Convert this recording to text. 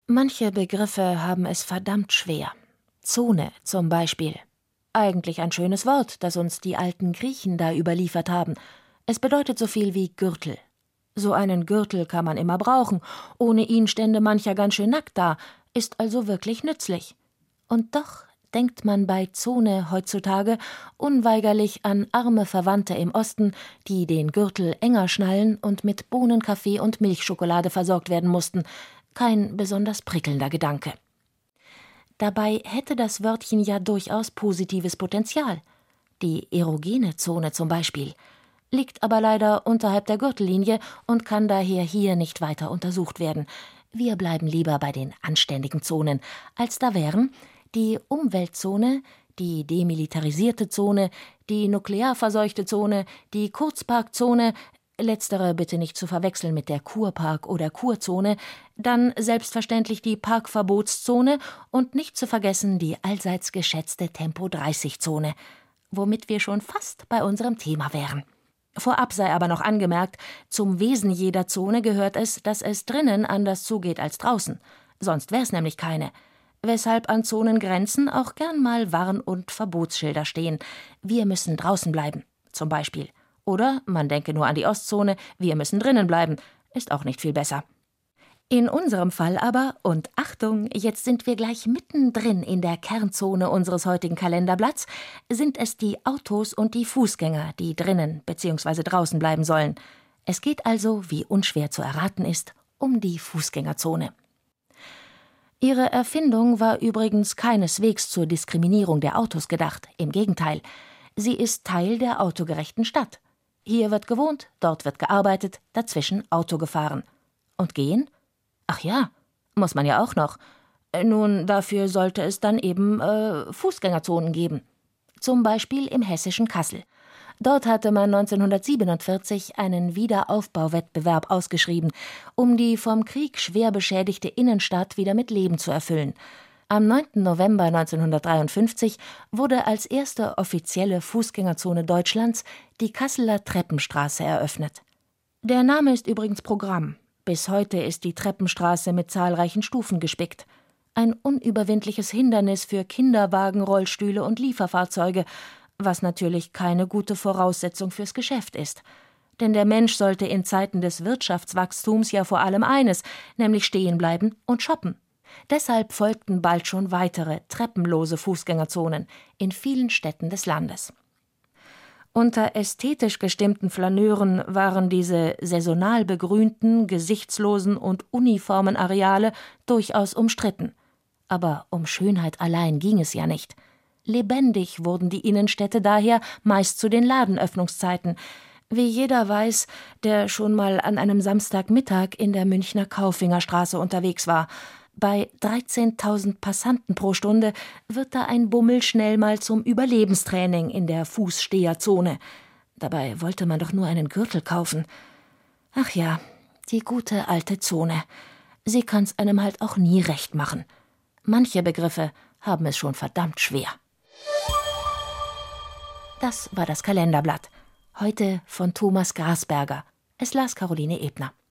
Manche Begriffe haben es verdammt schwer. Zone zum Beispiel. Eigentlich ein schönes Wort, das uns die alten Griechen da überliefert haben. Es bedeutet so viel wie Gürtel. So einen Gürtel kann man immer brauchen. Ohne ihn stände mancher ganz schön nackt da, ist also wirklich nützlich. Und doch denkt man bei Zone heutzutage unweigerlich an arme Verwandte im Osten, die den Gürtel enger schnallen und mit Bohnenkaffee und Milchschokolade versorgt werden mussten. Kein besonders prickelnder Gedanke. Dabei hätte das Wörtchen ja durchaus positives Potenzial. Die erogene Zone zum Beispiel liegt aber leider unterhalb der Gürtellinie und kann daher hier nicht weiter untersucht werden. Wir bleiben lieber bei den anständigen Zonen, als da wären die Umweltzone, die demilitarisierte Zone, die nuklearverseuchte Zone, die Kurzparkzone, letztere bitte nicht zu verwechseln mit der Kurpark- oder Kurzone, dann selbstverständlich die Parkverbotszone und nicht zu vergessen die allseits geschätzte Tempo-30-Zone, womit wir schon fast bei unserem Thema wären. Vorab sei aber noch angemerkt, zum Wesen jeder Zone gehört es, dass es drinnen anders zugeht als draußen. Sonst wär's nämlich keine. Weshalb an Zonengrenzen auch gern mal Warn- und Verbotsschilder stehen. Wir müssen draußen bleiben, zum Beispiel. Oder man denke nur an die Ostzone, wir müssen drinnen bleiben. Ist auch nicht viel besser. In unserem Fall aber, und Achtung, jetzt sind wir gleich mittendrin in der Kernzone unseres heutigen Kalenderblatts, sind es die Autos und die Fußgänger, die drinnen bzw. draußen bleiben sollen. Es geht also, wie unschwer zu erraten ist, um die Fußgängerzone. Ihre Erfindung war übrigens keineswegs zur Diskriminierung der Autos gedacht, im Gegenteil. Sie ist Teil der autogerechten Stadt. Hier wird gewohnt, dort wird gearbeitet, dazwischen Auto gefahren. Und gehen? Ach ja, muss man ja auch noch. Nun, dafür sollte es dann eben Fußgängerzonen geben. Zum Beispiel im hessischen Kassel. Dort hatte man 1947 einen Wiederaufbauwettbewerb ausgeschrieben, um die vom Krieg schwer beschädigte Innenstadt wieder mit Leben zu erfüllen. Am 9. November 1953 wurde als erste offizielle Fußgängerzone Deutschlands die Kasseler Treppenstraße eröffnet. Der Name ist übrigens Programm. Bis heute ist die Treppenstraße mit zahlreichen Stufen gespickt. Ein unüberwindliches Hindernis für Kinderwagen, Rollstühle und Lieferfahrzeuge, was natürlich keine gute Voraussetzung fürs Geschäft ist. Denn der Mensch sollte in Zeiten des Wirtschaftswachstums ja vor allem eines, nämlich stehen bleiben und shoppen. Deshalb folgten bald schon weitere treppenlose Fußgängerzonen in vielen Städten des Landes. Unter ästhetisch gestimmten Flaneuren waren diese saisonal begrünten, gesichtslosen und uniformen Areale durchaus umstritten. Aber um Schönheit allein ging es ja nicht. Lebendig wurden die Innenstädte daher meist zu den Ladenöffnungszeiten, wie jeder weiß, der schon mal an einem Samstagmittag in der Münchner Kaufingerstraße unterwegs war. Bei 13.000 Passanten pro Stunde wird da ein Bummel schnell mal zum Überlebenstraining in der Fußsteherzone. Dabei wollte man doch nur einen Gürtel kaufen. Ach ja, die gute alte Zone. Sie kann's einem halt auch nie recht machen. Manche Begriffe haben es schon verdammt schwer. Das war das Kalenderblatt. Heute von Thomas Grasberger. Es las Caroline Ebner.